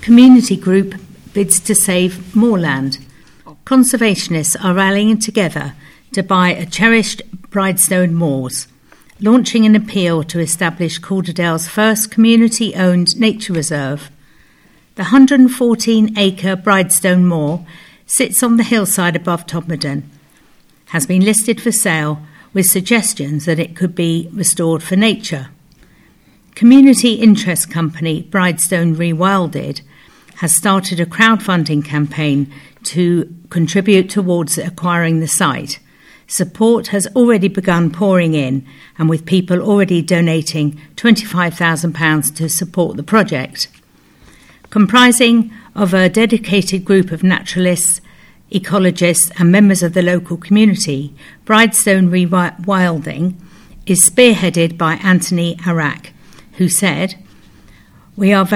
community group bids to save moorland. Conservationists are rallying together to buy a cherished Bridestone Moors, launching an appeal to establish Calderdale's first community-owned nature reserve. The 114-acre Bridestone Moor sits on the hillside above Todmorden, has been listed for sale with suggestions that it could be restored for nature. Community interest company Bridestone Rewilded has started a crowdfunding campaign to contribute towards acquiring the site. Support has already begun pouring in, and with people already donating £25,000 to support the project. Comprising of a dedicated group of naturalists, ecologists and members of the local community, Bridestone Rewilding is spearheaded by Anthony Arak, who said, We are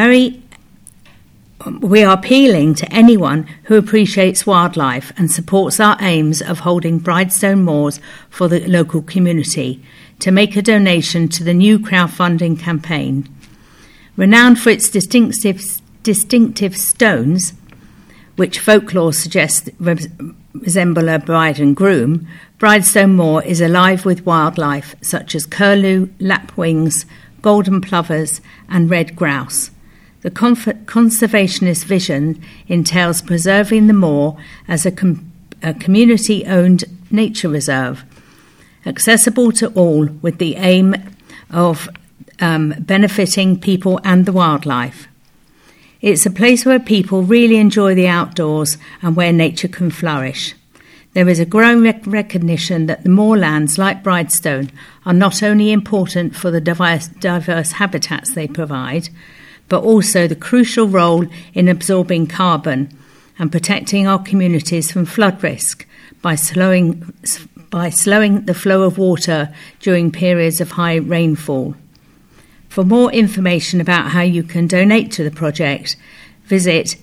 appealing to anyone who appreciates wildlife and supports our aims of holding Bridestone Moors for the local community to make a donation to the new crowdfunding campaign. Renowned for its distinctive stones, which folklore suggests resemble a bride and groom, Bridestone Moor is alive with wildlife such as curlew, lapwings, golden plovers and red grouse. The conservationist vision entails preserving the moor as a community-owned nature reserve, accessible to all with the aim of benefiting people and the wildlife. It's a place where people really enjoy the outdoors and where nature can flourish. There is a growing recognition that the moorlands, like Bridestone, are not only important for the diverse habitats they provide, but also the crucial role in absorbing carbon and protecting our communities from flood risk by slowing the flow of water during periods of high rainfall. For more information about how you can donate to the project, visit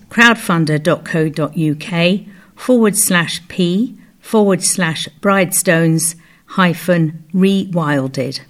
crowdfunder.co.uk/p/Bridestones-rewilded.